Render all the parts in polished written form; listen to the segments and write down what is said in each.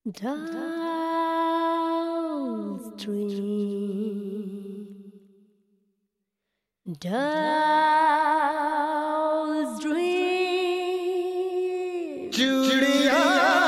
Downstream, downstream, चूड़िया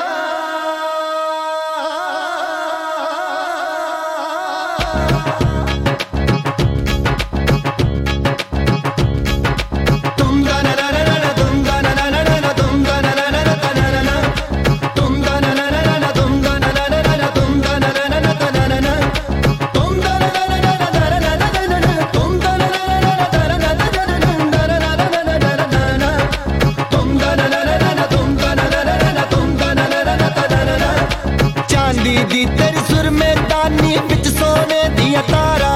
दी तेरी सुर में दानी बिच सोने दिया तारा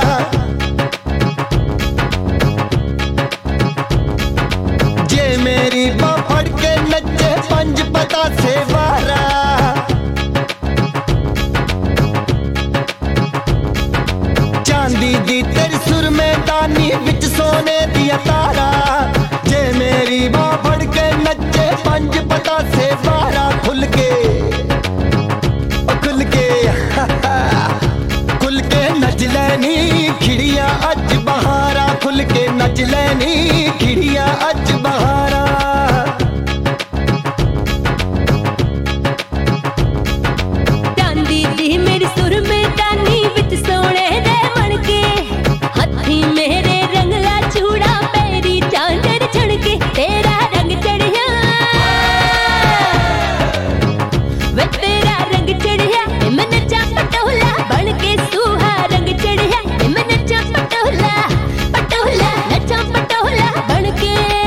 जे मेरी बां फड़ के नचे पंज पता से वारा चांदी दी तेरी सुर में दानी बिच सोने दिया तारा जे मेरी बां फड़ के नचे पंज पता से वारा खुल के नच लैनी खिड़िया अज बहारा खुल के नच लैनी खिड़िया अज बहारा चांदी दी मेरी सुर में दानी विच सोने दे बन के हथी मेरे रंगला चूड़ा पैरी चांदर छड़के तेरा रंग चढ़िया वे तेरा रंग चढ़िया मैं नचा पटोला बन के सूहा रंग चढ़िया मैं नचा पटोला पटोला नचा पटोला बन के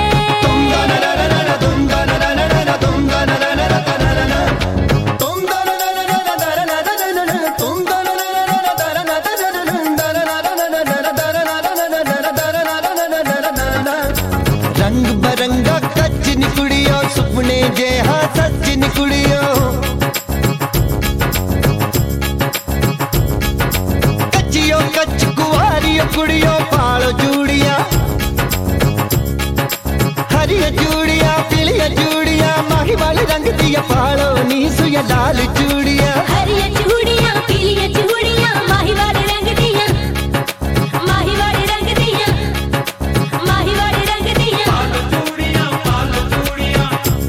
रंग बरंगा कच निकुड़ियो सुपने जे हाँ सच निकुड़ियो कचियो कच कुआरियो कुड़ियो पालो जूड़िया हरिया जूड़िया पीलिया जूड़िया माही वाले रंग दिया पालो नीसु या लाल जूड़िया हरिया चूड़िया पीलिया चूड़िया माही वाले रंग दिया माही वाले रंग दिया माही वाले रंग दिया पालो चूड़िया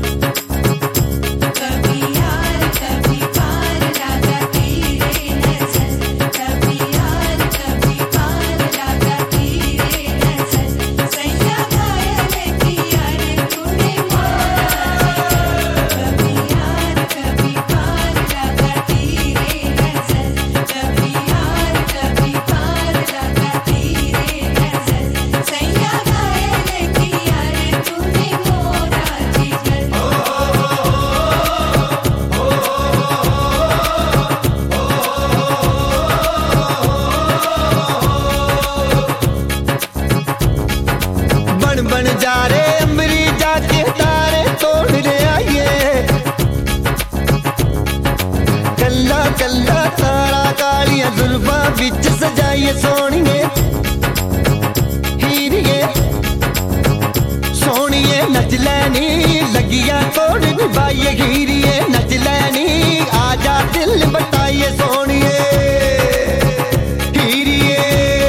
कभी यार कभी पार राजा तेरे नजर कभी यार कभी पार राजा तेरे नजर सैया घायल किया रे तूने मोरा कभी यार कभी पार राजा तेरे नजर कभी यार कभी पार राजा तेरे नजर सैया घायल किया रे तूने मोरा जिगर बन बन जा रे अमरी जाके तारे तोड़ ले आइए कल्ला कल्ला तारा कालिया जुल्फा बिच सजाइए सोनिए हीरिए सोनिए नच लैनी लगिया तोड़ निभाइए हीरिए नच लैनी आजा दिल बताइए सोनिए हीरिए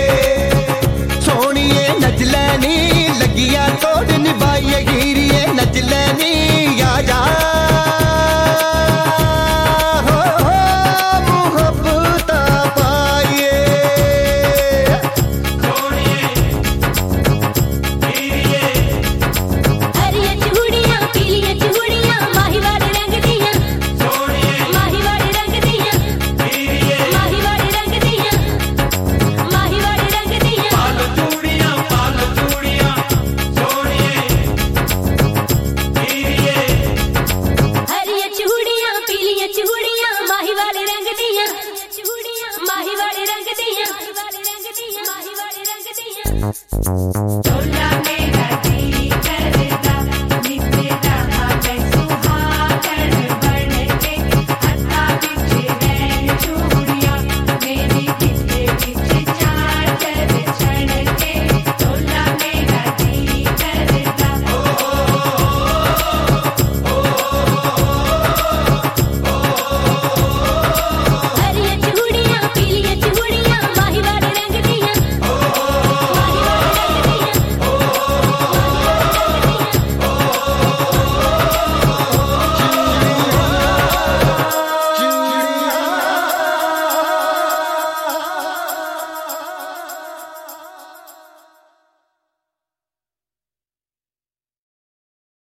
सोनिए नच लैनी लगिया तोड़ निभाइए हीरिए नच लैनी आजा हो मोहब्बत पाइए हरिया चूड़िया पीलिया चूड़िया माही वाले रंग दिया माही वाले रंग दिया माही वाले रंग दिया माही वाले रंग दिया पालो चूड़िया हरिया चूड़िया पीलिया चूड़िया